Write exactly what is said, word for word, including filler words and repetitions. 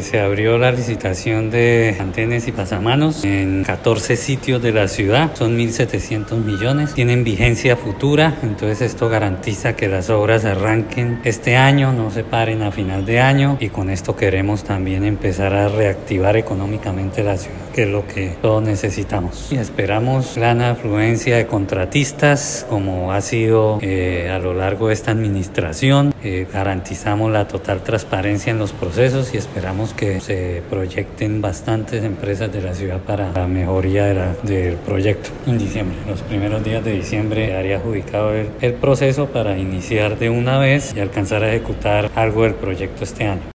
se abrió la licitación de antenas y pasamanos en catorce sitios de la ciudad, son mil setecientos millones, tienen vigencia futura, entonces esto garantiza que las obras arranquen este año, no se paren a final de año, y con esto queremos también empezar a reactivar económicamente la ciudad, que es lo que todos necesitamos. Y esperamos gran afluencia de contratistas, como ha sido eh, a lo largo de esta administración. Eh, garantizamos la total transparencia en los procesos y esperamos que se proyecten bastantes empresas de la ciudad para la mejoría de la, del proyecto. En diciembre, los primeros días de diciembre, haría adjudicado el, el proceso para iniciar de una vez y alcanzar a ejecutar algo del proyecto este año.